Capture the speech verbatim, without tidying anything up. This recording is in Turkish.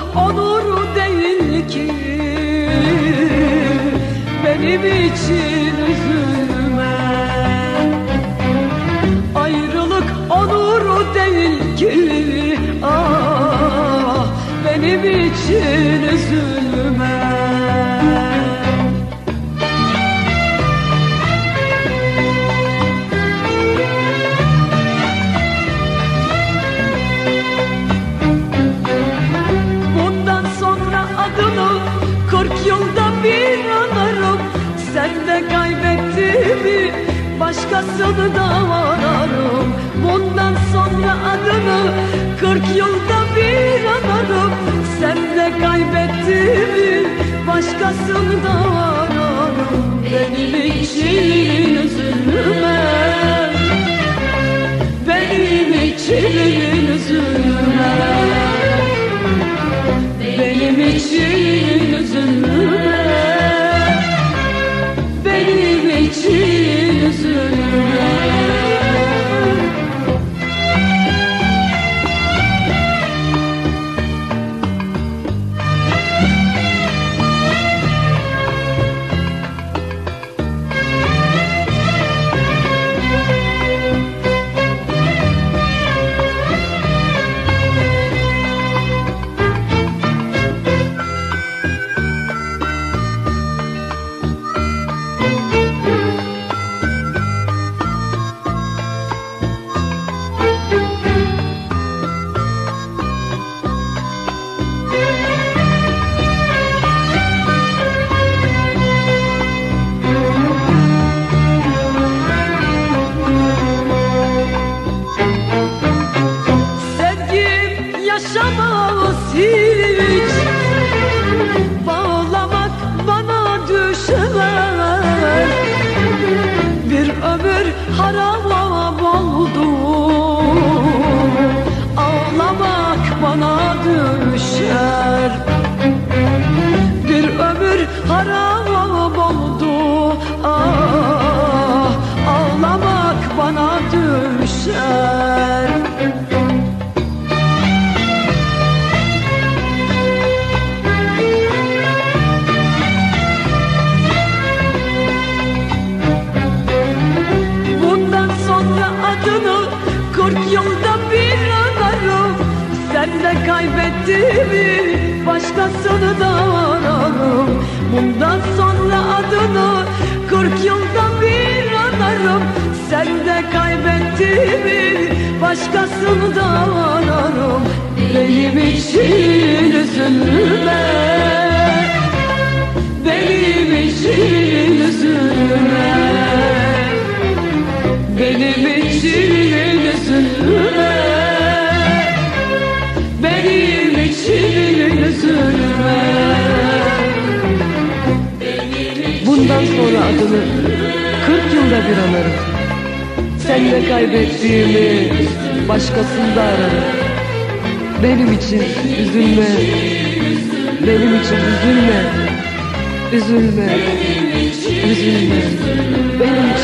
onuru değil ki, benim için üzülme. Ayrılık onuru değil ki, ah, benim için üzülme. Kırk yılda bir anarım, sen de kaybettiğimi başkasını da ararım. Bundan sonra adını kırk yılda bir anarım, sen de kaybettiğimi başkasını da ararım. Benim için üzülme, benim için üzülme, benim için üzülme, benim için üzülme. Yaşamaz hiç, bağlamak bana düşer. Bir ömür haram oldu, ağlamak bana düşer. Bir ömür haram oldu, ah, ağlamak bana düşer. Kırk yılda bir anarım, sen de kaybettiğimi başkasını da ararım. Bundan sonra adını kırk yılda bir anarım, sen de kaybettiğimi başkasını da ararım. Benim için üzülme, benim için üzülme, benim için üzülme, benim için üzülme. Bundan sonra adını kırk yılda bir anarım, sen de kaybettiğimi başkasında ararım. Benim için üzülme, benim için üzülme, üzülme, üzülme, benim için